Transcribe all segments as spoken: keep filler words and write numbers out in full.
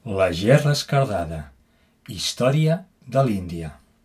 La gerra esquerdada. Història de l'Índia.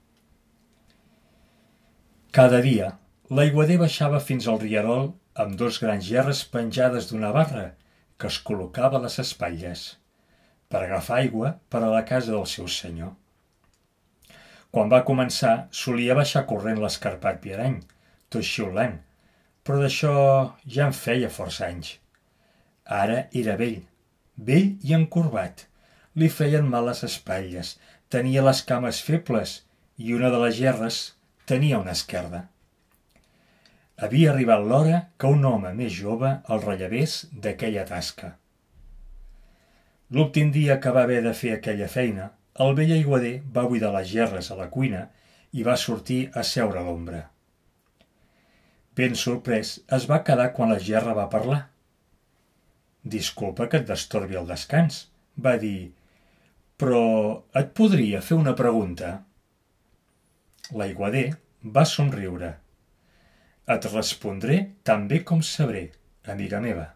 Cada dia, l'aiguader baixava fins al rierol amb dos grans gerres penjades d'una barra que es col·locava a les espatlles per agafar aigua per a la casa del seu senyor. Quan va començar, solia baixar corrent l'escarpat Pierany, tot xiulant, però d'això ja en feia força anys. Ara era vell, vell i encorbat. Li feien mal les espatlles, tenia les cames febles i una de les gerres tenia una esquerda. Havia arribat l'hora que un home més jove el rellevés d'aquella tasca. L'últim dia que va haver de fer aquella feina, el vell aiguader va buidar les gerres a la cuina i va sortir a seure a l'ombra. Ben sorprès, es va quedar quan la gerra va parlar. «Disculpa que et destorbi el descans», va dir, «però et podria fer una pregunta?» L'aiguader va somriure. «Et respondré tan bé com sabré, amiga meva.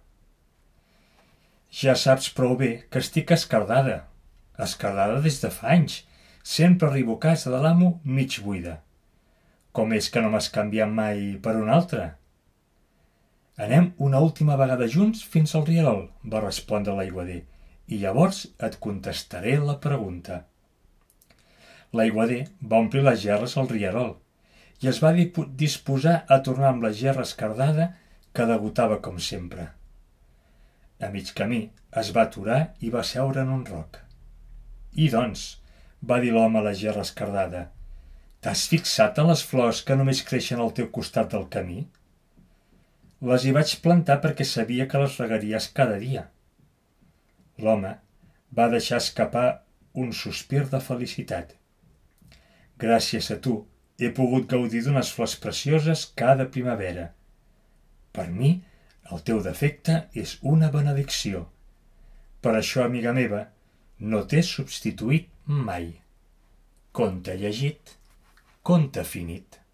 Ja saps prou bé que estic esquerdada, esquerdada des de fa anys, sempre arribo a casa de l'amo mig buida. Com és que no m'has canviat mai per una altra?» «Anem una última vegada junts fins al rierol», va respondre l'aiguader, «i llavors et contestaré la pregunta». L'aiguader va omplir les gerres al rierol i es va disposar a tornar amb la gerra esquerdada que degotava com sempre. A mig camí es va aturar i va seure en un roc. «I doncs», va dir l'home a la gerra esquerdada, «t'has fixat en les flors que només creixen al teu costat del camí?» «Les hi vaig plantar perquè sabia que les regaries cada dia». L'home va deixar escapar un sospir de felicitat. «Gràcies a tu he pogut gaudir d'unes flors precioses cada primavera. Per mi, el teu defecte és una benedicció. Per això, amiga meva, no t'he substituït mai. Conte llegit, conte finit».